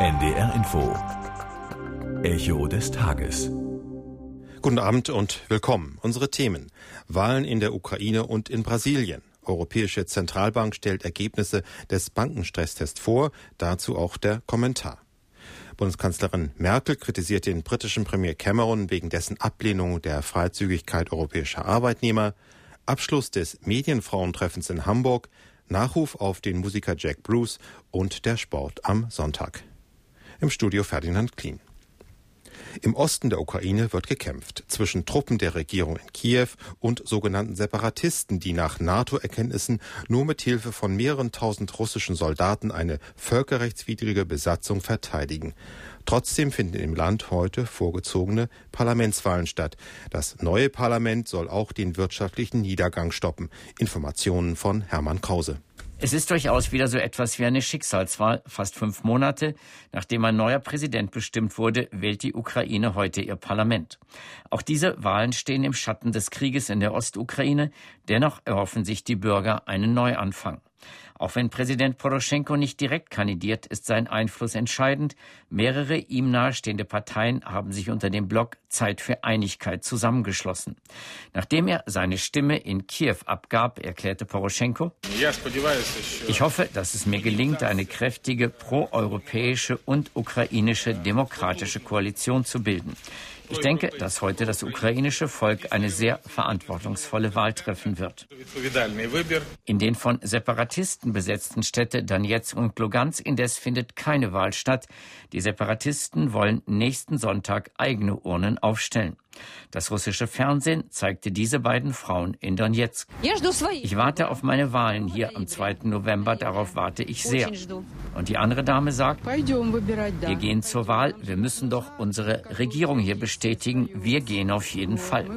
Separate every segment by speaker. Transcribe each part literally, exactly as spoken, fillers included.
Speaker 1: N D R Info. Echo des Tages.
Speaker 2: Guten Abend und willkommen. Unsere Themen: Wahlen in der Ukraine und in Brasilien. Europäische Zentralbank stellt Ergebnisse des Bankenstresstests vor. Dazu auch der Kommentar. Bundeskanzlerin Merkel kritisiert den britischen Premier Cameron wegen dessen Ablehnung der Freizügigkeit europäischer Arbeitnehmer. Abschluss des Medienfrauentreffens in Hamburg. Nachruf auf den Musiker Jack Bruce und der Sport am Sonntag. Im Studio Ferdinand Klien. Im Osten der Ukraine wird gekämpft zwischen Truppen der Regierung in Kiew und sogenannten Separatisten, die nach NATO-Erkenntnissen nur mit Hilfe von mehreren tausend russischen Soldaten eine völkerrechtswidrige Besatzung verteidigen. Trotzdem finden im Land heute vorgezogene Parlamentswahlen statt. Das neue Parlament soll auch den wirtschaftlichen Niedergang stoppen. Informationen von Hermann Krause.
Speaker 3: Es ist durchaus wieder so etwas wie eine Schicksalswahl. Fast fünf Monate, nachdem ein neuer Präsident bestimmt wurde, wählt die Ukraine heute ihr Parlament. Auch diese Wahlen stehen im Schatten des Krieges in der Ostukraine. Dennoch erhoffen sich die Bürger einen Neuanfang. Auch wenn Präsident Poroschenko nicht direkt kandidiert, ist sein Einfluss entscheidend. Mehrere ihm nahestehende Parteien haben sich unter dem Block Zeit für Einigkeit zusammengeschlossen. Nachdem er seine Stimme in Kiew abgab, erklärte Poroschenko: Ich hoffe, dass es mir gelingt, eine kräftige proeuropäische und ukrainische demokratische Koalition zu bilden. Ich denke, dass heute das ukrainische Volk eine sehr verantwortungsvolle Wahl treffen wird. In den von Separatisten besetzten Städten Donezk und Lugansk indes findet keine Wahl statt. Die Separatisten wollen nächsten Sonntag eigene Urnen aufstellen. Das russische Fernsehen zeigte diese beiden Frauen in Donezk. Ich warte auf meine Wahlen hier am zweiten November, darauf warte ich sehr. Und die andere Dame sagt: Wir gehen zur Wahl, wir müssen doch unsere Regierung hier bestätigen, wir gehen auf jeden Fall.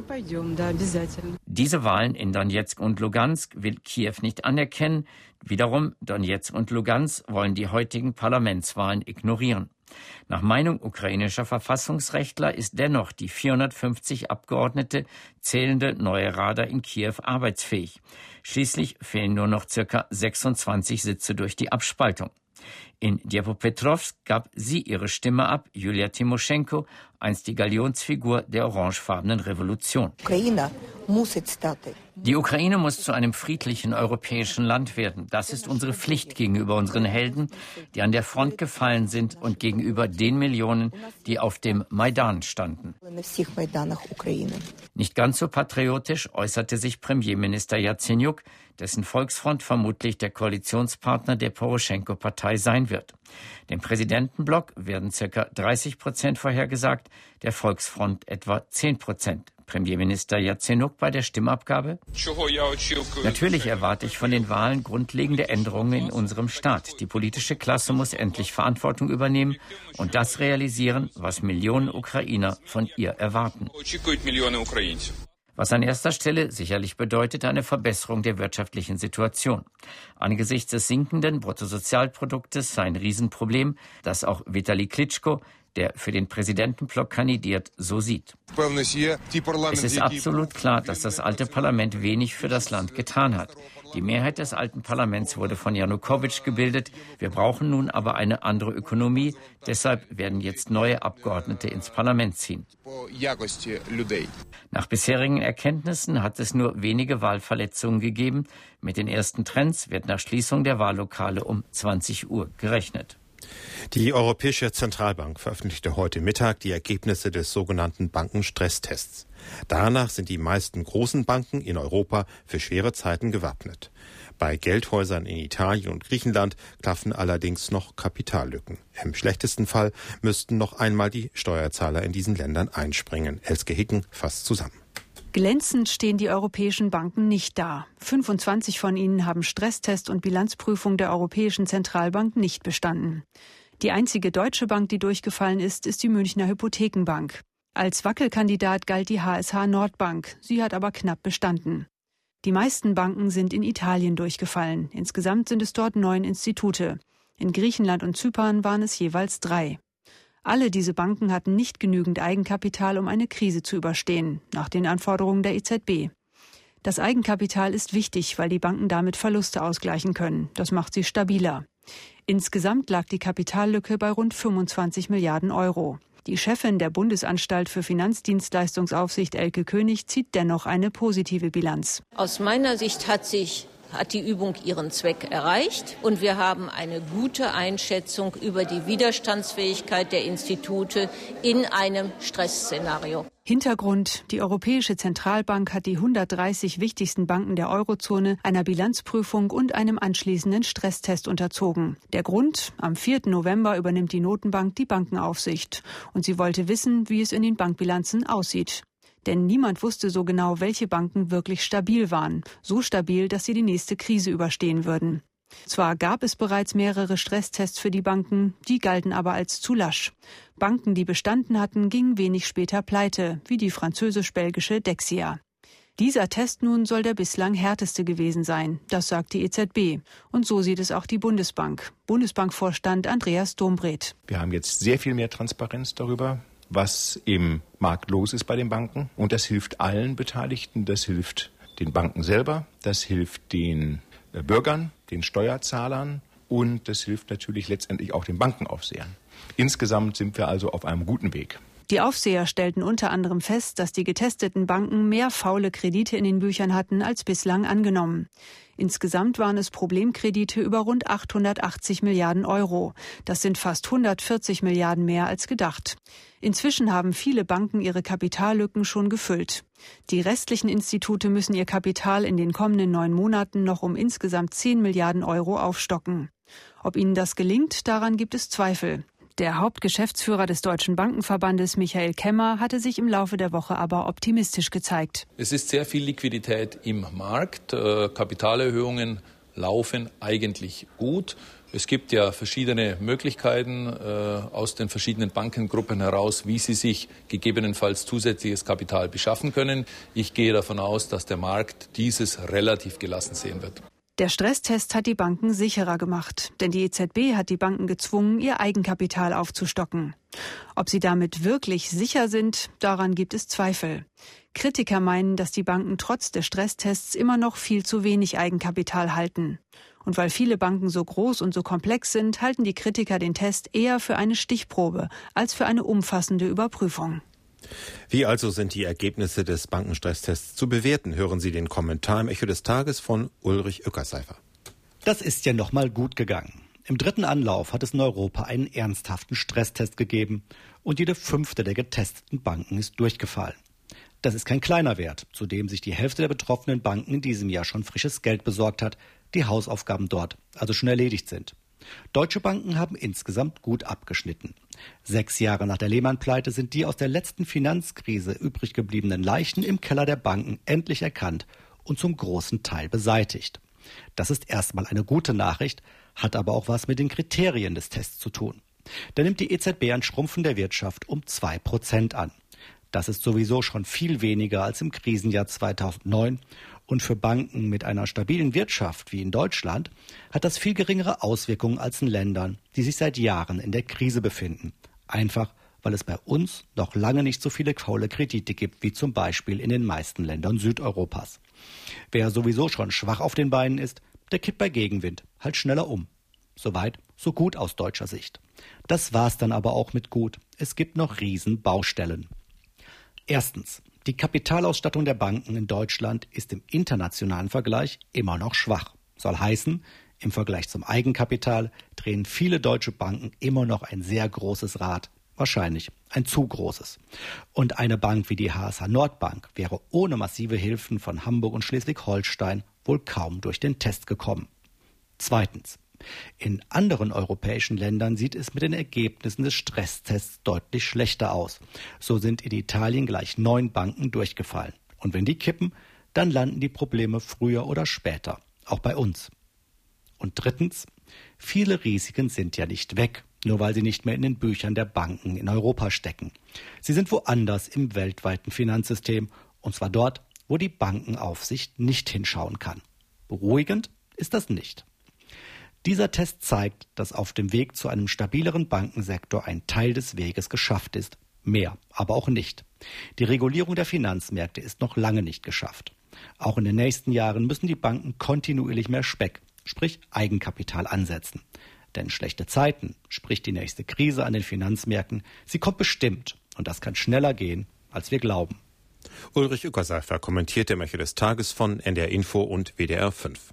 Speaker 3: Diese Wahlen in Donezk und Lugansk will Kiew nicht anerkennen. Wiederum Donezk und Lugansk wollen die heutigen Parlamentswahlen ignorieren. Nach Meinung ukrainischer Verfassungsrechtler ist dennoch die vierhundertfünfzig Abgeordnete zählende neue Rada in Kiew arbeitsfähig. Schließlich fehlen nur noch circa sechsundzwanzig Sitze durch die Abspaltung. In Dnipropetrovsk gab sie ihre Stimme ab, Julia Timoschenko, einst die Galionsfigur der orangefarbenen Revolution. Die Ukraine muss zu einem friedlichen europäischen Land werden. Das ist unsere Pflicht gegenüber unseren Helden, die an der Front gefallen sind, und gegenüber den Millionen, die auf dem Maidan standen. Nicht ganz so patriotisch äußerte sich Premierminister Jatsenyuk, dessen Volksfront vermutlich der Koalitionspartner der Poroschenko-Partei sein wird. Dem Präsidentenblock werden ca. dreißig Prozent vorhergesagt, der Volksfront etwa zehn Prozent. Premierminister Jatsenyuk bei der Stimmabgabe: Natürlich erwarte ich von den Wahlen grundlegende Änderungen in unserem Staat. Die politische Klasse muss endlich Verantwortung übernehmen und das realisieren, was Millionen Ukrainer von ihr erwarten. Was an erster Stelle sicherlich bedeutet eine Verbesserung der wirtschaftlichen Situation. Angesichts des sinkenden Bruttosozialproduktes sei ein Riesenproblem, das auch Vitali Klitschko, der für den Präsidentenblock kandidiert, so sieht. Es ist absolut klar, dass das alte Parlament wenig für das Land getan hat. Die Mehrheit des alten Parlaments wurde von Janukowitsch gebildet. Wir brauchen nun aber eine andere Ökonomie. Deshalb werden jetzt neue Abgeordnete ins Parlament ziehen. Nach bisherigen Erkenntnissen hat es nur wenige Wahlverletzungen gegeben. Mit den ersten Trends wird nach Schließung der Wahllokale um zwanzig Uhr gerechnet.
Speaker 2: Die Europäische Zentralbank veröffentlichte heute Mittag die Ergebnisse des sogenannten Bankenstresstests. Danach sind die meisten großen Banken in Europa für schwere Zeiten gewappnet. Bei Geldhäusern in Italien und Griechenland klaffen allerdings noch Kapitallücken. Im schlechtesten Fall müssten noch einmal die Steuerzahler in diesen Ländern einspringen. Elske Hicken fasst zusammen.
Speaker 4: Glänzend stehen die europäischen Banken nicht da. fünfundzwanzig von ihnen haben Stresstest und Bilanzprüfung der Europäischen Zentralbank nicht bestanden. Die einzige deutsche Bank, die durchgefallen ist, ist die Münchner Hypothekenbank. Als Wackelkandidat galt die H S H Nordbank. Sie hat aber knapp bestanden. Die meisten Banken sind in Italien durchgefallen. Insgesamt sind es dort neun Institute. In Griechenland und Zypern waren es jeweils drei. Alle diese Banken hatten nicht genügend Eigenkapital, um eine Krise zu überstehen, nach den Anforderungen der E Z B. Das Eigenkapital ist wichtig, weil die Banken damit Verluste ausgleichen können. Das macht sie stabiler. Insgesamt lag die Kapitallücke bei rund fünfundzwanzig Milliarden Euro. Die Chefin der Bundesanstalt für Finanzdienstleistungsaufsicht, Elke König, zieht dennoch eine positive Bilanz.
Speaker 5: Aus meiner Sicht hat sich hat die Übung ihren Zweck erreicht und wir haben eine gute Einschätzung über die Widerstandsfähigkeit der Institute in einem Stressszenario.
Speaker 4: Hintergrund: Die Europäische Zentralbank hat die hundertdreißig wichtigsten Banken der Eurozone einer Bilanzprüfung und einem anschließenden Stresstest unterzogen. Der Grund: Am vierten November übernimmt die Notenbank die Bankenaufsicht und sie wollte wissen, wie es in den Bankbilanzen aussieht. Denn niemand wusste so genau, welche Banken wirklich stabil waren. So stabil, dass sie die nächste Krise überstehen würden. Zwar gab es bereits mehrere Stresstests für die Banken, die galten aber als zu lasch. Banken, die bestanden hatten, gingen wenig später pleite, wie die französisch-belgische Dexia. Dieser Test nun soll der bislang härteste gewesen sein, das sagt die E Z B. Und so sieht es auch die Bundesbank. Bundesbankvorstand Andreas Dombreth.
Speaker 6: Wir haben jetzt sehr viel mehr Transparenz darüber, was im Markt los ist bei den Banken. Und das hilft allen Beteiligten, das hilft den Banken selber, das hilft den Bürgern, den Steuerzahlern und das hilft natürlich letztendlich auch den Bankenaufsehern. Insgesamt sind wir also auf einem guten Weg.
Speaker 4: Die Aufseher stellten unter anderem fest, dass die getesteten Banken mehr faule Kredite in den Büchern hatten als bislang angenommen. Insgesamt waren es Problemkredite über rund achthundertachtzig Milliarden Euro. Das sind fast hundertvierzig Milliarden mehr als gedacht. Inzwischen haben viele Banken ihre Kapitallücken schon gefüllt. Die restlichen Institute müssen ihr Kapital in den kommenden neun Monaten noch um insgesamt zehn Milliarden Euro aufstocken. Ob ihnen das gelingt, daran gibt es Zweifel. Der Hauptgeschäftsführer des Deutschen Bankenverbandes, Michael Kemmer, hatte sich im Laufe der Woche aber optimistisch gezeigt.
Speaker 7: Es ist sehr viel Liquidität im Markt. Äh, Kapitalerhöhungen laufen eigentlich gut. Es gibt ja verschiedene Möglichkeiten äh, aus den verschiedenen Bankengruppen heraus, wie sie sich gegebenenfalls zusätzliches Kapital beschaffen können. Ich gehe davon aus, dass der Markt dieses relativ gelassen sehen wird.
Speaker 4: Der Stresstest hat die Banken sicherer gemacht, denn die E Z B hat die Banken gezwungen, ihr Eigenkapital aufzustocken. Ob sie damit wirklich sicher sind, daran gibt es Zweifel. Kritiker meinen, dass die Banken trotz des Stresstests immer noch viel zu wenig Eigenkapital halten. Und weil viele Banken so groß und so komplex sind, halten die Kritiker den Test eher für eine Stichprobe als für eine umfassende Überprüfung.
Speaker 2: Wie also sind die Ergebnisse des Bankenstresstests zu bewerten? Hören Sie den Kommentar im Echo des Tages von Ulrich Ueckerseifer.
Speaker 8: Das ist ja noch mal gut gegangen. Im dritten Anlauf hat es in Europa einen ernsthaften Stresstest gegeben und jede fünfte der getesteten Banken ist durchgefallen. Das ist kein kleiner Wert, zu dem sich die Hälfte der betroffenen Banken in diesem Jahr schon frisches Geld besorgt hat, die Hausaufgaben dort also schon erledigt sind. Deutsche Banken haben insgesamt gut abgeschnitten. Sechs Jahre nach der Lehman-Pleite sind die aus der letzten Finanzkrise übrig gebliebenen Leichen im Keller der Banken endlich erkannt und zum großen Teil beseitigt. Das ist erstmal eine gute Nachricht, hat aber auch was mit den Kriterien des Tests zu tun. Da nimmt die E Z B ein Schrumpfen der Wirtschaft um zwei Prozent an. Das ist sowieso schon viel weniger als im Krisenjahr zweitausendneun. Und für Banken mit einer stabilen Wirtschaft wie in Deutschland hat das viel geringere Auswirkungen als in Ländern, die sich seit Jahren in der Krise befinden. Einfach, weil es bei uns noch lange nicht so viele faule Kredite gibt wie zum Beispiel in den meisten Ländern Südeuropas. Wer sowieso schon schwach auf den Beinen ist, der kippt bei Gegenwind halt schneller um. Soweit, so gut aus deutscher Sicht. Das war's dann aber auch mit gut. Es gibt noch Riesenbaustellen. Erstens. Die Kapitalausstattung der Banken in Deutschland ist im internationalen Vergleich immer noch schwach. Soll heißen, im Vergleich zum Eigenkapital drehen viele deutsche Banken immer noch ein sehr großes Rad. Wahrscheinlich ein zu großes. Und eine Bank wie die H S H Nordbank wäre ohne massive Hilfen von Hamburg und Schleswig-Holstein wohl kaum durch den Test gekommen. Zweitens. In anderen europäischen Ländern sieht es mit den Ergebnissen des Stresstests deutlich schlechter aus. So sind in Italien gleich neun Banken durchgefallen. Und wenn die kippen, dann landen die Probleme früher oder später, auch bei uns. Und drittens, viele Risiken sind ja nicht weg, nur weil sie nicht mehr in den Büchern der Banken in Europa stecken. Sie sind woanders im weltweiten Finanzsystem, und zwar dort, wo die Bankenaufsicht nicht hinschauen kann. Beruhigend ist das nicht. Dieser Test zeigt, dass auf dem Weg zu einem stabileren Bankensektor ein Teil des Weges geschafft ist. Mehr, aber auch nicht. Die Regulierung der Finanzmärkte ist noch lange nicht geschafft. Auch in den nächsten Jahren müssen die Banken kontinuierlich mehr Speck, sprich Eigenkapital, ansetzen. Denn schlechte Zeiten, sprich die nächste Krise an den Finanzmärkten, sie kommt bestimmt. Und das kann schneller gehen, als wir glauben.
Speaker 2: Ulrich Uckerseifer kommentiert im Echo des Tages von N D R Info und W D R fünf.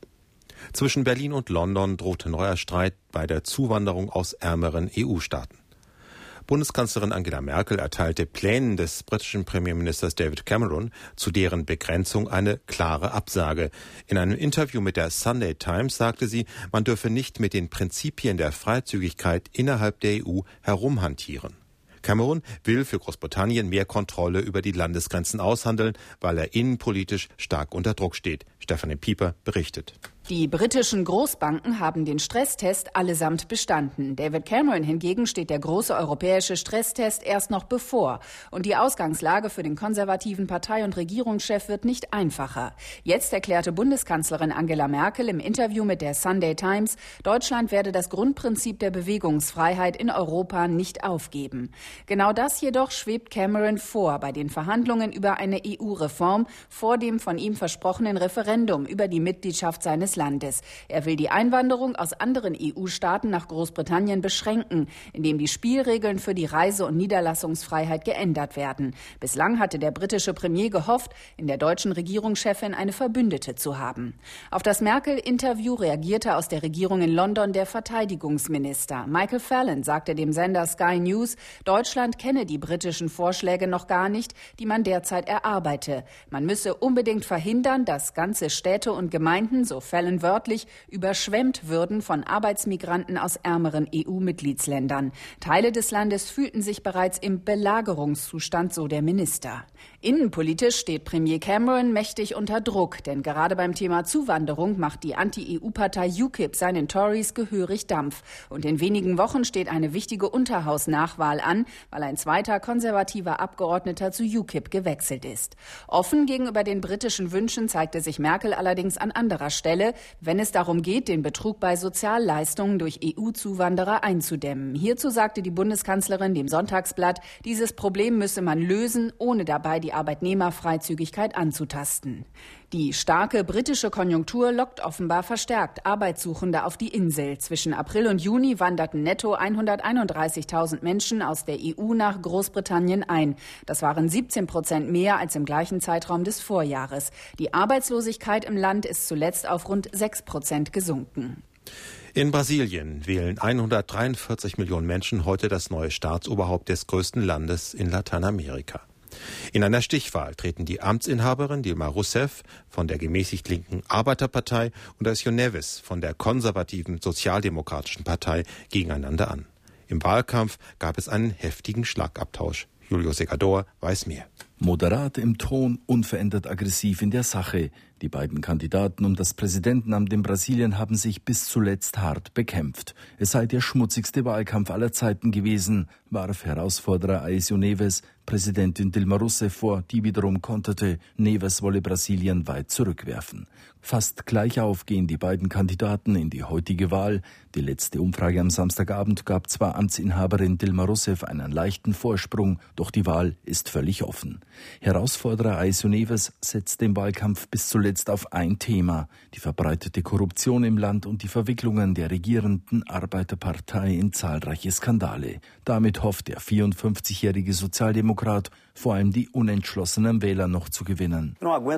Speaker 2: Zwischen Berlin und London drohte neuer Streit bei der Zuwanderung aus ärmeren E U-Staaten. Bundeskanzlerin Angela Merkel erteilte Plänen des britischen Premierministers David Cameron zu deren Begrenzung eine klare Absage. In einem Interview mit der Sunday Times sagte sie, man dürfe nicht mit den Prinzipien der Freizügigkeit innerhalb der E U herumhantieren. Cameron will für Großbritannien mehr Kontrolle über die Landesgrenzen aushandeln, weil er innenpolitisch stark unter Druck steht. Stefanie Pieper berichtet.
Speaker 9: Die britischen Großbanken haben den Stresstest allesamt bestanden. David Cameron hingegen steht der große europäische Stresstest erst noch bevor. Und die Ausgangslage für den konservativen Partei- und Regierungschef wird nicht einfacher. Jetzt erklärte Bundeskanzlerin Angela Merkel im Interview mit der Sunday Times, Deutschland werde das Grundprinzip der Bewegungsfreiheit in Europa nicht aufgeben. Genau das jedoch schwebt Cameron vor bei den Verhandlungen über eine E U-Reform vor dem von ihm versprochenen Referendum über die Mitgliedschaft seines Landes. Er will die Einwanderung aus anderen E U-Staaten nach Großbritannien beschränken, indem die Spielregeln für die Reise- und Niederlassungsfreiheit geändert werden. Bislang hatte der britische Premier gehofft, in der deutschen Regierungschefin eine Verbündete zu haben. Auf das Merkel-Interview reagierte aus der Regierung in London der Verteidigungsminister. Michael Fallon sagte dem Sender Sky News, Deutschland kenne die britischen Vorschläge noch gar nicht, die man derzeit erarbeite. Man müsse unbedingt verhindern, dass ganze Städte und Gemeinden, so Fallon wörtlich, überschwemmt würden von Arbeitsmigranten aus ärmeren E U-Mitgliedsländern. Teile des Landes fühlten sich bereits im Belagerungszustand, so der Minister. Innenpolitisch steht Premier Cameron mächtig unter Druck, denn gerade beim Thema Zuwanderung macht die Anti-E U-Partei U K I P seinen Tories gehörig Dampf. Und in wenigen Wochen steht eine wichtige Unterhausnachwahl an, weil ein zweiter konservativer Abgeordneter zu U K I P gewechselt ist. Offen gegenüber den britischen Wünschen zeigte sich Merkel allerdings an anderer Stelle, wenn es darum geht, den Betrug bei Sozialleistungen durch E U-Zuwanderer einzudämmen. Hierzu sagte die Bundeskanzlerin dem Sonntagsblatt, dieses Problem müsse man lösen, ohne dabei die Arbeitnehmerfreizügigkeit anzutasten. Die starke britische Konjunktur lockt offenbar verstärkt Arbeitssuchende auf die Insel. Zwischen April und Juni wanderten netto hunderteinunddreißigtausend Menschen aus der E U nach Großbritannien ein. Das waren siebzehn Prozent mehr als im gleichen Zeitraum des Vorjahres. Die Arbeitslosigkeit im Land ist zuletzt auf rund sechs Prozent gesunken.
Speaker 2: In Brasilien wählen hundertdreiundvierzig Millionen Menschen heute das neue Staatsoberhaupt des größten Landes in Lateinamerika. In einer Stichwahl treten die Amtsinhaberin Dilma Rousseff von der gemäßigt linken Arbeiterpartei und Aécio Neves von der konservativen Sozialdemokratischen Partei gegeneinander an. Im Wahlkampf gab es einen heftigen Schlagabtausch. Julio Segador weiß mehr.
Speaker 10: Moderat im Ton, unverändert aggressiv in der Sache. Die beiden Kandidaten um das Präsidentenamt in Brasilien haben sich bis zuletzt hart bekämpft. Es sei der schmutzigste Wahlkampf aller Zeiten gewesen, warf Herausforderer Aécio Neves Präsidentin Dilma Rousseff vor, die wiederum konterte, Neves wolle Brasilien weit zurückwerfen. Fast gleich auf gehen die beiden Kandidaten in die heutige Wahl. Die letzte Umfrage am Samstagabend gab zwar Amtsinhaberin Dilma Rousseff einen leichten Vorsprung, doch die Wahl ist völlig offen. Herausforderer Aécio Neves setzt den Wahlkampf bis zuletzt auf ein Thema: die verbreitete Korruption im Land und die Verwicklungen der regierenden Arbeiterpartei in zahlreiche Skandale. Damit hofft der vierundfünfzigjährige Sozialdemokrat, vor allem die unentschlossenen Wähler noch zu gewinnen.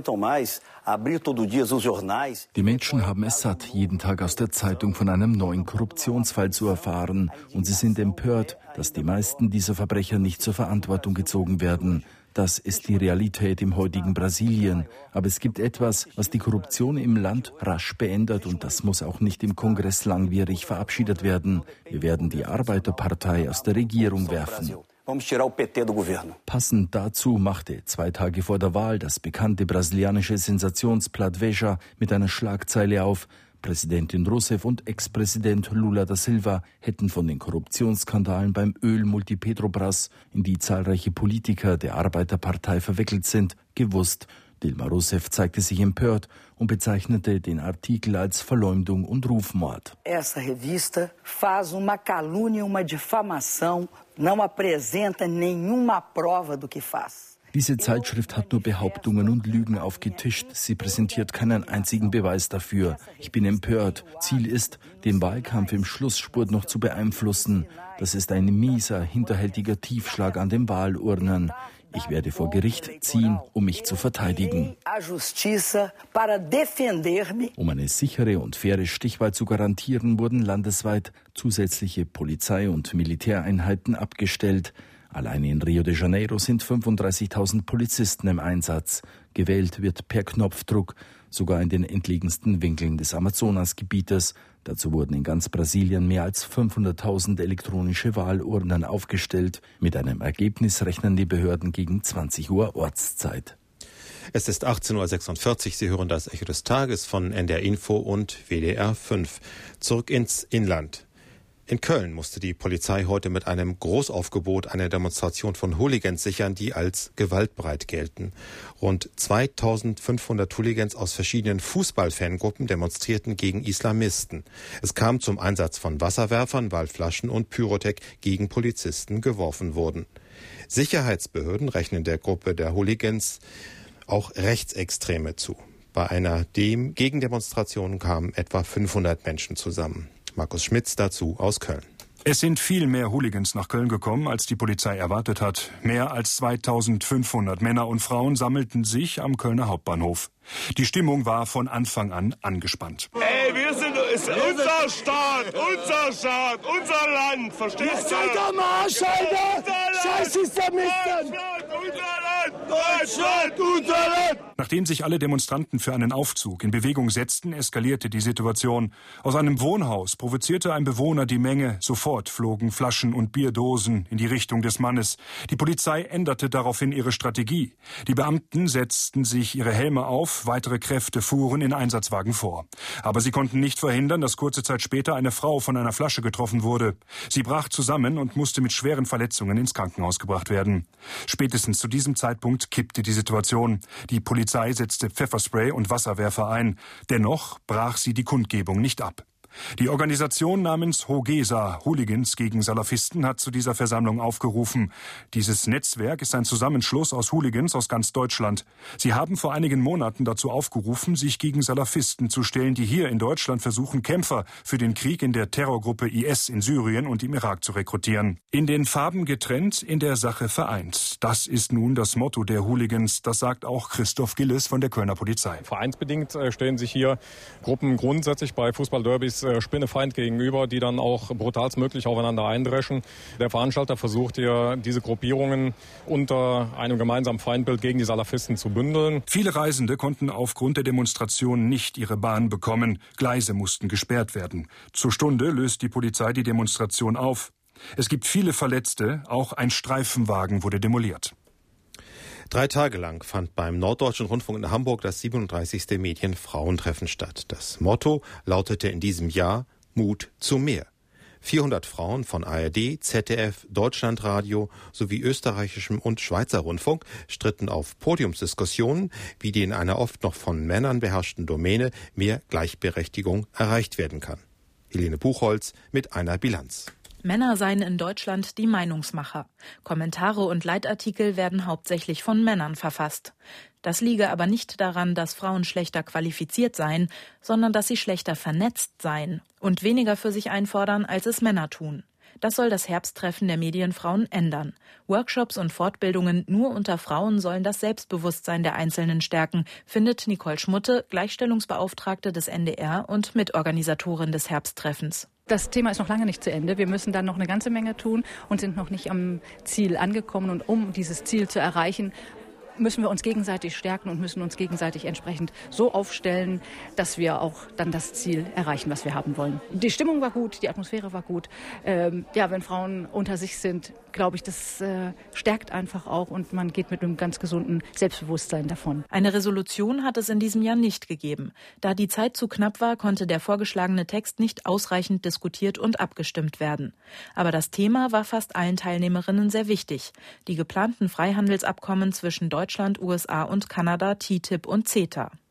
Speaker 10: Die Menschen haben es satt, jeden Tag aus der Zeitung von einem neuen Korruptionsfall zu erfahren. Und sie sind empört, dass die meisten dieser Verbrecher nicht zur Verantwortung gezogen werden. Das ist die Realität im heutigen Brasilien. Aber es gibt etwas, was die Korruption im Land rasch beendet, und das muss auch nicht im Kongress langwierig verabschiedet werden. Wir werden die Arbeiterpartei aus der Regierung werfen. Passend dazu machte zwei Tage vor der Wahl das bekannte brasilianische Sensationsblatt Veja mit einer Schlagzeile auf: Präsidentin Rousseff und Ex-Präsident Lula da Silva hätten von den Korruptionsskandalen beim Ölmulti-Petrobras, in die zahlreiche Politiker der Arbeiterpartei verwickelt sind, gewusst. Dilma Rousseff zeigte sich empört und bezeichnete den Artikel als Verleumdung und Rufmord.
Speaker 11: Essa revista faz uma calúnia, uma difamação, não apresenta nenhuma prova do que faz.
Speaker 10: Diese Zeitschrift hat nur Behauptungen und Lügen aufgetischt. Sie präsentiert keinen einzigen Beweis dafür. Ich bin empört. Ziel ist, den Wahlkampf im Schlussspurt noch zu beeinflussen. Das ist ein mieser, hinterhältiger Tiefschlag an den Wahlurnen. Ich werde vor Gericht ziehen, um mich zu verteidigen. Um eine sichere und faire Stichwahl zu garantieren, wurden landesweit zusätzliche Polizei- und Militäreinheiten abgestellt. Alleine in Rio de Janeiro sind fünfunddreißigtausend Polizisten im Einsatz. Gewählt wird per Knopfdruck, sogar in den entlegensten Winkeln des Amazonasgebietes. Dazu wurden in ganz Brasilien mehr als fünfhunderttausend elektronische Wahlurnen aufgestellt. Mit einem Ergebnis rechnen die Behörden gegen zwanzig Uhr Ortszeit.
Speaker 2: Es ist achtzehn Uhr sechsundvierzig. Sie hören das Echo des Tages von N D R Info und W D R fünf. Zurück ins Inland. In Köln musste die Polizei heute mit einem Großaufgebot eine Demonstration von Hooligans sichern, die als gewaltbereit gelten. Rund zweitausendfünfhundert Hooligans aus verschiedenen Fußballfangruppen demonstrierten gegen Islamisten. Es kam zum Einsatz von Wasserwerfern, weil Flaschen und Pyrotech gegen Polizisten geworfen wurden. Sicherheitsbehörden rechnen der Gruppe der Hooligans auch Rechtsextreme zu. Bei einer Dem- Gegendemonstration kamen etwa fünfhundert Menschen zusammen. Markus Schmitz dazu aus Köln.
Speaker 12: Es sind viel mehr Hooligans nach Köln gekommen, als die Polizei erwartet hat. Mehr als zweitausendfünfhundert Männer und Frauen sammelten sich am Kölner Hauptbahnhof. Die Stimmung war von Anfang an angespannt.
Speaker 13: Ey, wir sind, ist unser Staat, unser Staat, unser Land, verstehst du?
Speaker 14: Seid am Arsch, Alter! Scheiß Islamisten!
Speaker 13: Deutschland, unser Land!
Speaker 12: Nachdem sich alle Demonstranten für einen Aufzug in Bewegung setzten, eskalierte die Situation. Aus einem Wohnhaus provozierte ein Bewohner die Menge. Sofort flogen Flaschen und Bierdosen in die Richtung des Mannes. Die Polizei änderte daraufhin ihre Strategie. Die Beamten setzten sich ihre Helme auf, weitere Kräfte fuhren in Einsatzwagen vor. Aber sie konnten nicht verhindern, dass kurze Zeit später eine Frau von einer Flasche getroffen wurde. Sie brach zusammen und musste mit schweren Verletzungen ins Krankenhaus gebracht werden. Spätestens zu diesem Zeitpunkt kippte die Situation. Die Polizei setzte Pfefferspray und Wasserwerfer ein. Dennoch brach sie die Kundgebung nicht ab. Die Organisation namens Hogesa, Hooligans gegen Salafisten, hat zu dieser Versammlung aufgerufen. Dieses Netzwerk ist ein Zusammenschluss aus Hooligans aus ganz Deutschland. Sie haben vor einigen Monaten dazu aufgerufen, sich gegen Salafisten zu stellen, die hier in Deutschland versuchen, Kämpfer für den Krieg in der Terrorgruppe I S in Syrien und im Irak zu rekrutieren. In den Farben getrennt, in der Sache vereint. Das ist nun das Motto der Hooligans. Das sagt auch Christoph Gilles von der Kölner Polizei.
Speaker 15: Vereinsbedingt stehen sich hier Gruppen grundsätzlich bei Fußballderbys Spinnefeind gegenüber, die dann auch brutalstmöglich aufeinander eindreschen. Der Veranstalter versucht hier, diese Gruppierungen unter einem gemeinsamen Feindbild gegen die Salafisten zu bündeln.
Speaker 12: Viele Reisende konnten aufgrund der Demonstration nicht ihre Bahn bekommen. Gleise mussten gesperrt werden. Zur Stunde löst die Polizei die Demonstration auf. Es gibt viele Verletzte, auch ein Streifenwagen wurde demoliert.
Speaker 2: Drei Tage lang fand beim Norddeutschen Rundfunk in Hamburg das siebenunddreißigste Medienfrauentreffen statt. Das Motto lautete in diesem Jahr Mut zu mehr. vierhundert Frauen von A R D, Z D F, Deutschlandradio sowie österreichischem und Schweizer Rundfunk stritten auf Podiumsdiskussionen, wie die in einer oft noch von Männern beherrschten Domäne mehr Gleichberechtigung erreicht werden kann. Helene Buchholz mit einer Bilanz.
Speaker 16: Männer seien in Deutschland die Meinungsmacher. Kommentare und Leitartikel werden hauptsächlich von Männern verfasst. Das liege aber nicht daran, dass Frauen schlechter qualifiziert seien, sondern dass sie schlechter vernetzt seien und weniger für sich einfordern, als es Männer tun. Das soll das Herbsttreffen der Medienfrauen ändern. Workshops und Fortbildungen nur unter Frauen sollen das Selbstbewusstsein der Einzelnen stärken, findet Nicole Schmutte, Gleichstellungsbeauftragte des N D R und Mitorganisatorin des Herbsttreffens.
Speaker 17: Das Thema ist noch lange nicht zu Ende. Wir müssen dann noch eine ganze Menge tun und sind noch nicht am Ziel angekommen. Und um dieses Ziel zu erreichen, müssen wir uns gegenseitig stärken und müssen uns gegenseitig entsprechend so aufstellen, dass wir auch dann das Ziel erreichen, was wir haben wollen. Die Stimmung war gut, die Atmosphäre war gut. Ähm, ja, wenn Frauen unter sich sind, glaube ich, das äh, stärkt einfach auch und man geht mit einem ganz gesunden Selbstbewusstsein davon.
Speaker 16: Eine Resolution hat es in diesem Jahr nicht gegeben. Da die Zeit zu knapp war, konnte der vorgeschlagene Text nicht ausreichend diskutiert und abgestimmt werden. Aber das Thema war fast allen Teilnehmerinnen sehr wichtig. Die geplanten Freihandelsabkommen zwischen Deutschland, U S A und Kanada, T T I P und CETA.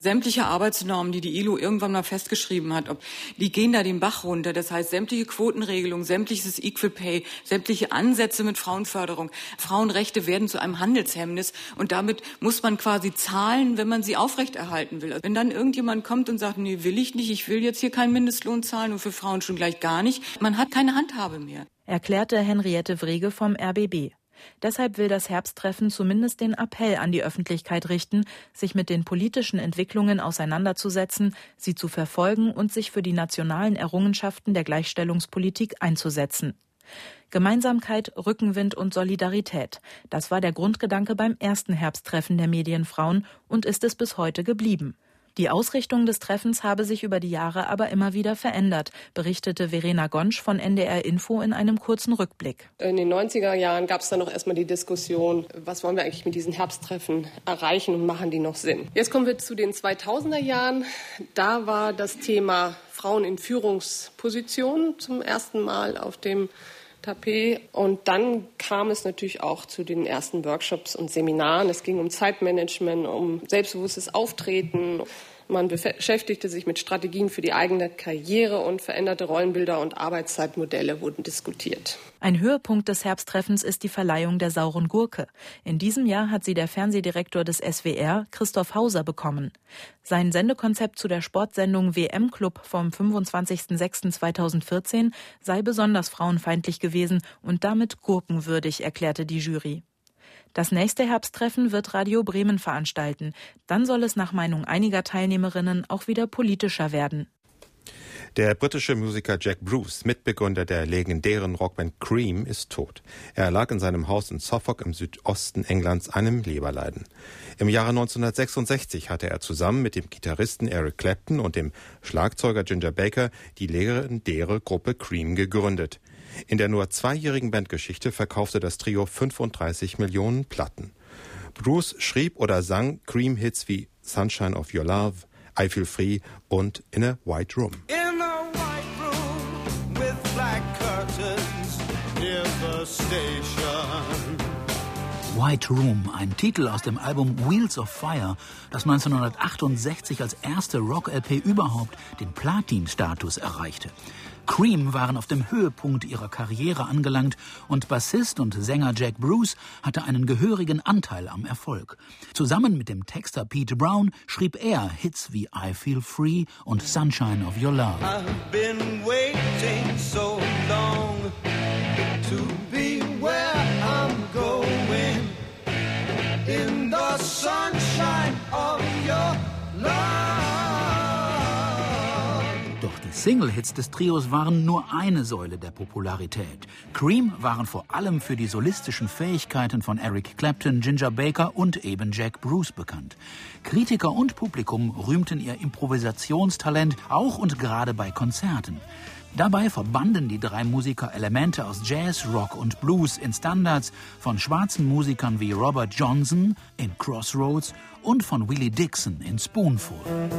Speaker 18: Sämtliche Arbeitsnormen, die die I L O irgendwann mal festgeschrieben hat, die gehen da den Bach runter. Das heißt, sämtliche Quotenregelungen, sämtliches Equal Pay, sämtliche Ansätze mit Frauenförderung. Frauenrechte werden zu einem Handelshemmnis und damit muss man quasi zahlen, wenn man sie aufrechterhalten will. Wenn dann irgendjemand kommt und sagt, nee, will ich nicht, ich will jetzt hier keinen Mindestlohn zahlen und für Frauen schon gleich gar nicht, man hat keine Handhabe mehr.
Speaker 16: Erklärte Henriette Wrege vom R B B. Deshalb will das Herbsttreffen zumindest den Appell an die Öffentlichkeit richten, sich mit den politischen Entwicklungen auseinanderzusetzen, sie zu verfolgen und sich für die nationalen Errungenschaften der Gleichstellungspolitik einzusetzen. Gemeinsamkeit, Rückenwind und Solidarität. Das war der Grundgedanke beim ersten Herbsttreffen der Medienfrauen und ist es bis heute geblieben. Die Ausrichtung des Treffens habe sich über die Jahre aber immer wieder verändert, berichtete Verena Gonsch von N D R Info in einem kurzen Rückblick.
Speaker 19: In den neunziger Jahren gab es dann noch erstmal die Diskussion, was wollen wir eigentlich mit diesen Herbsttreffen erreichen und machen die noch Sinn? Jetzt kommen wir zu den zweitausender Jahren. Da war das Thema Frauen in Führungspositionen zum ersten Mal auf dem Tapet. Und dann kam es natürlich auch zu den ersten Workshops und Seminaren. Es ging um Zeitmanagement, um selbstbewusstes Auftreten. Man beschäftigte sich mit Strategien für die eigene Karriere und veränderte Rollenbilder und Arbeitszeitmodelle wurden diskutiert.
Speaker 16: Ein Höhepunkt des Herbsttreffens ist die Verleihung der Sauren Gurke. In diesem Jahr hat sie der Fernsehdirektor des S W R, Christoph Hauser, bekommen. Sein Sendekonzept zu der Sportsendung W M-Club vom fünfundzwanzigsten sechsten zweitausendvierzehn sei besonders frauenfeindlich gewesen und damit gurkenwürdig, erklärte die Jury. Das nächste Herbsttreffen wird Radio Bremen veranstalten. Dann soll es nach Meinung einiger Teilnehmerinnen auch wieder politischer werden.
Speaker 2: Der britische Musiker Jack Bruce, Mitbegründer der legendären Rockband Cream, ist tot. Er erlag in seinem Haus in Suffolk im Südosten Englands einem Leberleiden. Im Jahre neunzehnhundertsechsundsechzig hatte er zusammen mit dem Gitarristen Eric Clapton und dem Schlagzeuger Ginger Baker die legendäre Gruppe Cream gegründet. In der nur zweijährigen Bandgeschichte verkaufte das Trio fünfunddreißig Millionen Platten. Bruce schrieb oder sang Cream-Hits wie Sunshine of Your Love, I Feel Free und In a White Room.
Speaker 20: In a white room with black curtains near the station.
Speaker 21: White Room, ein Titel aus dem Album Wheels of Fire, das neunzehnhundertachtundsechzig als erste Rock-L P überhaupt den Platin-Status erreichte. Cream waren auf dem Höhepunkt ihrer Karriere angelangt und Bassist und Sänger Jack Bruce hatte einen gehörigen Anteil am Erfolg. Zusammen mit dem Texter Pete Brown schrieb er Hits wie I Feel Free und Sunshine of Your Love.
Speaker 20: I've been waiting so long to be where I'm going in the sunshine of your love.
Speaker 21: Doch die Single-Hits des Trios waren nur eine Säule der Popularität. Cream waren vor allem für die solistischen Fähigkeiten von Eric Clapton, Ginger Baker und eben Jack Bruce bekannt. Kritiker und Publikum rühmten ihr Improvisationstalent auch und gerade bei Konzerten. Dabei verbanden die drei Musiker Elemente aus Jazz, Rock und Blues in Standards von schwarzen Musikern wie Robert Johnson in Crossroads und von Willie Dixon in Spoonful.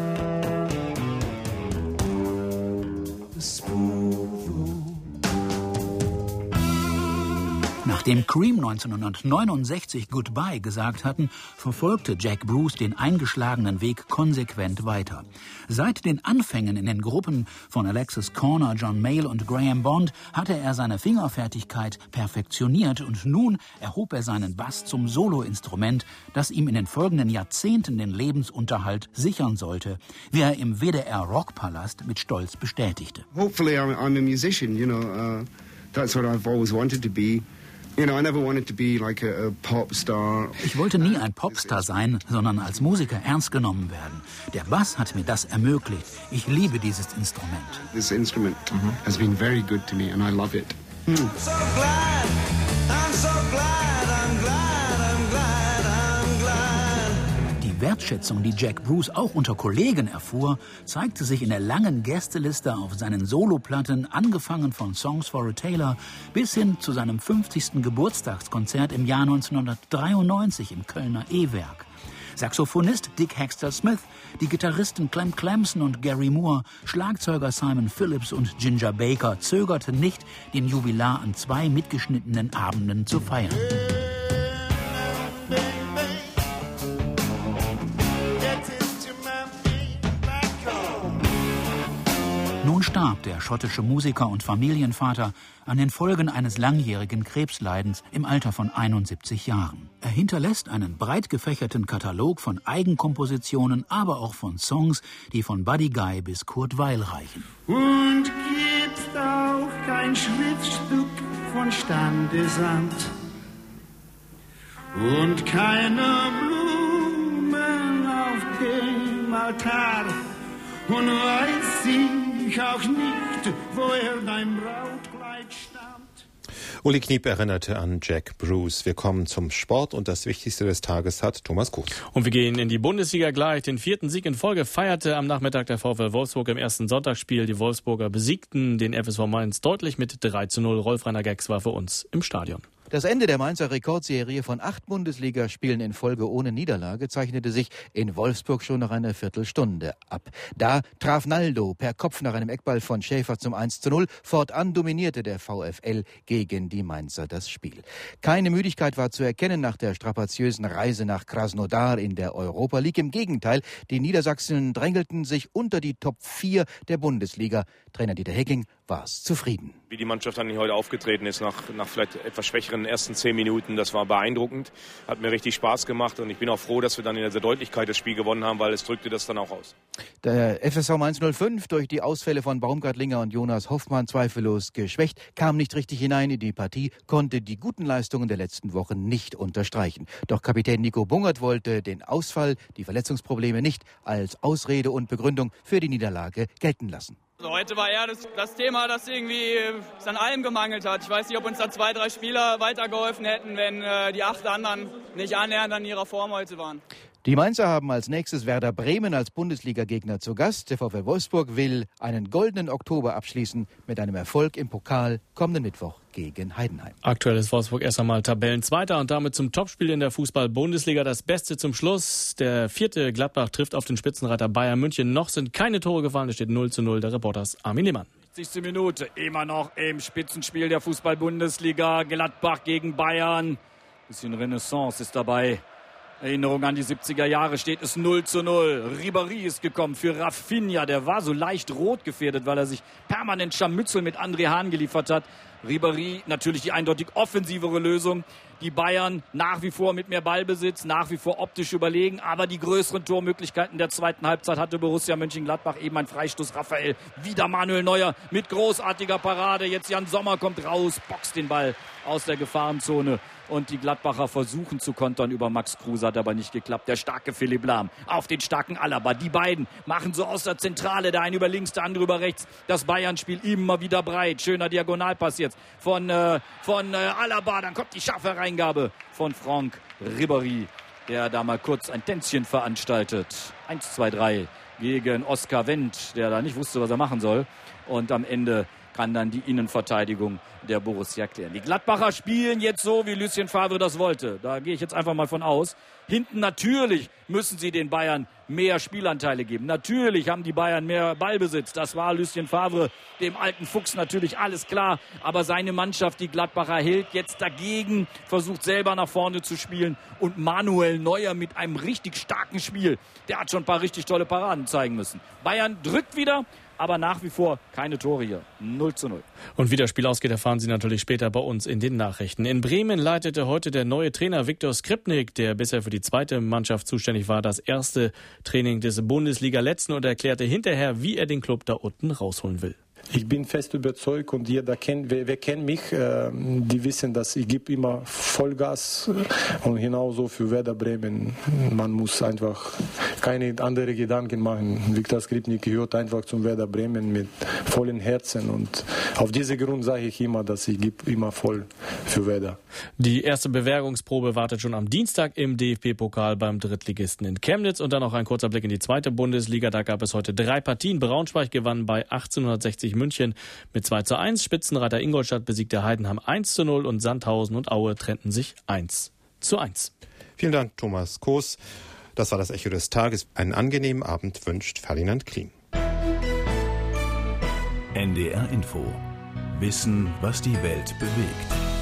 Speaker 21: Nachdem Cream neunzehnhundertneunundsechzig Goodbye gesagt hatten, verfolgte Jack Bruce den eingeschlagenen Weg konsequent weiter. Seit den Anfängen in den Gruppen von Alexis Corner, John Mayall und Graham Bond hatte er seine Fingerfertigkeit perfektioniert und nun erhob er seinen Bass zum Soloinstrument, das ihm in den folgenden Jahrzehnten den Lebensunterhalt sichern sollte, wie er im W D R Rockpalast mit Stolz bestätigte.
Speaker 22: Hopefully I'm, I'm a musician, you know, uh, that's what I've always wanted to be. You know, I never wanted to be like a, a pop star.
Speaker 21: Ich wollte nie ein Popstar sein, sondern als Musiker ernst genommen werden. Der Bass hat mir das ermöglicht. Ich liebe dieses Instrument.
Speaker 22: This instrument mm-hmm. has been very good to me and I love it. Hmm.
Speaker 20: I'm so glad, I'm so glad, I'm glad, I'm glad, I'm glad.
Speaker 21: Die Wertschätzung, die Jack Bruce auch unter Kollegen erfuhr, zeigte sich in der langen Gästeliste auf seinen Soloplatten, angefangen von Songs for a Tailor bis hin zu seinem fünfzigsten Geburtstagskonzert im Jahr neunzehnhundertdreiundneunzig im Kölner E-Werk. Saxophonist Dick Hextall-Smith, die Gitarristen Clem Clemson und Gary Moore, Schlagzeuger Simon Phillips und Ginger Baker zögerten nicht, den Jubilar an zwei mitgeschnittenen Abenden zu feiern. stirbt der schottische Musiker und Familienvater an den Folgen eines langjährigen Krebsleidens im Alter von einundsiebzig Jahren. Er hinterlässt einen breit gefächerten Katalog von Eigenkompositionen, aber auch von Songs, die von Buddy Guy bis Kurt Weill reichen.
Speaker 1: Und gibt's auch kein Schriftstück von Standesamt und keine Blumen auf dem Altar und weiß ich auch nicht, woher dein Brautkleid stammt.
Speaker 2: Uli Kniep erinnerte an Jack Bruce. Wir kommen zum Sport und das Wichtigste des Tages hat Thomas Kuhn.
Speaker 3: Und wir gehen in die Bundesliga gleich. Den vierten Sieg in Folge feierte am Nachmittag der VfL Wolfsburg im ersten Sonntagsspiel. Die Wolfsburger besiegten den F S V Mainz deutlich mit drei zu null. Rolf-Rainer Gex war für uns im Stadion.
Speaker 23: Das Ende der Mainzer Rekordserie von acht Bundesligaspielen in Folge ohne Niederlage zeichnete sich in Wolfsburg schon nach einer Viertelstunde ab. Da traf Naldo per Kopf nach einem Eckball von Schäfer zum eins zu null. Fortan dominierte der VfL gegen die Mainzer das Spiel. Keine Müdigkeit war zu erkennen nach der strapaziösen Reise nach Krasnodar in der Europa League. Im Gegenteil, die Niedersachsen drängelten sich unter die Top vier der Bundesliga. Trainer Dieter Hecking war zufrieden.
Speaker 24: Wie die Mannschaft dann heute aufgetreten ist, nach, nach vielleicht etwas schwächeren ersten zehn Minuten, das war beeindruckend. Hat mir richtig Spaß gemacht und ich bin auch froh, dass wir dann in der Deutlichkeit das Spiel gewonnen haben, weil es drückte das dann auch aus.
Speaker 23: Der F S V Mainz null fünf, durch die Ausfälle von Baumgartlinger und Jonas Hoffmann zweifellos geschwächt, kam nicht richtig hinein in die Partie, konnte die guten Leistungen der letzten Wochen nicht unterstreichen. Doch Kapitän Nico Bungert wollte den Ausfall, die Verletzungsprobleme nicht als Ausrede und Begründung für die Niederlage gelten lassen.
Speaker 25: Also heute war eher das, das Thema, das irgendwie es an allem gemangelt hat. Ich weiß nicht, ob uns da zwei, drei Spieler weitergeholfen hätten, wenn äh, die acht anderen nicht annähernd an ihrer Form heute waren.
Speaker 23: Die Mainzer haben als nächstes Werder Bremen als Bundesliga-Gegner zu Gast. Der VfL Wolfsburg will einen goldenen Oktober abschließen mit einem Erfolg im Pokal kommenden Mittwoch gegen Heidenheim.
Speaker 3: Aktuell ist Wolfsburg erst einmal Tabellenzweiter und damit zum Topspiel in der Fußball-Bundesliga. Das Beste zum Schluss. Der vierte Gladbach trifft auf den Spitzenreiter Bayern München. Noch sind keine Tore gefallen. Es steht null zu null. Der Reporter ist Armin Lehmann.
Speaker 26: siebzigste Minute. Immer noch im Spitzenspiel der Fußball-Bundesliga. Gladbach gegen Bayern. Bisschen Renaissance ist dabei. Erinnerung an die siebziger Jahre, steht es null zu null. Ribéry ist gekommen für Rafinha. Der war so leicht rot gefährdet, weil er sich permanent Scharmützel mit André Hahn geliefert hat. Ribéry natürlich die eindeutig offensivere Lösung. Die Bayern nach wie vor mit mehr Ballbesitz, nach wie vor optisch überlegen. Aber die größeren Tormöglichkeiten der zweiten Halbzeit hatte Borussia Mönchengladbach. Eben ein Freistoß, Raphael. Wieder Manuel Neuer mit großartiger Parade. Jetzt Jan Sommer kommt raus, boxt den Ball aus der Gefahrenzone. Und die Gladbacher versuchen zu kontern über Max Kruse, hat aber nicht geklappt. Der starke Philipp Lahm auf den starken Alaba. Die beiden machen so aus der Zentrale, der eine über links, der andere über rechts. Das Bayern-Spiel immer wieder breit. Schöner Diagonalpass jetzt von, äh, von äh, Alaba. Dann kommt die scharfe Reingabe von Franck Ribéry, der da mal kurz ein Tänzchen veranstaltet. eins, zwei, drei gegen Oskar Wendt, der da nicht wusste, was er machen soll. Und am Ende kann dann die Innenverteidigung der Borussia klären. Die Gladbacher spielen jetzt so, wie Lucien Favre das wollte. Da gehe ich jetzt einfach mal von aus. Hinten natürlich müssen sie den Bayern mehr Spielanteile geben. Natürlich haben die Bayern mehr Ballbesitz. Das war Lucien Favre, dem alten Fuchs, natürlich alles klar. Aber seine Mannschaft, die Gladbacher, hält jetzt dagegen, versucht selber nach vorne zu spielen. Und Manuel Neuer mit einem richtig starken Spiel. Der hat schon ein paar richtig tolle Paraden zeigen müssen. Bayern drückt wieder, aber nach wie vor keine Tore hier. null zu null.
Speaker 3: Und wie das Spiel ausgeht, erfahren Sie natürlich später bei uns in den Nachrichten. In Bremen leitete heute der neue Trainer Viktor Skripnik, der bisher für die zweite Mannschaft zuständig war, das erste Training des Bundesliga-Letzten und erklärte hinterher, wie er den Club da unten rausholen will.
Speaker 27: Ich bin fest überzeugt und jeder kennt, wer, wer kennt mich, äh, die wissen, dass ich gebe immer Vollgas und genauso für Werder Bremen. Man muss einfach keine anderen Gedanken machen. Viktor Skripnik gehört einfach zum Werder Bremen mit vollem Herzen und auf diesen Grund sage ich immer, dass ich gebe immer voll für Werder.
Speaker 3: Die erste Bewerbungsprobe wartet schon am Dienstag im D F B-Pokal beim Drittligisten in Chemnitz und dann noch ein kurzer Blick in die zweite Bundesliga. Da gab es heute drei Partien. Braunschweig gewann bei achtzehnhundertsechzig München mit zwei zu eins. Spitzenreiter Ingolstadt besiegte Heidenheim eins zu null und Sandhausen und Aue trennten sich eins zu eins.
Speaker 2: Vielen Dank, Thomas Koos. Das war das Echo des Tages. Einen angenehmen Abend wünscht Ferdinand Klien.
Speaker 28: N D R Info. Wissen, was die Welt bewegt.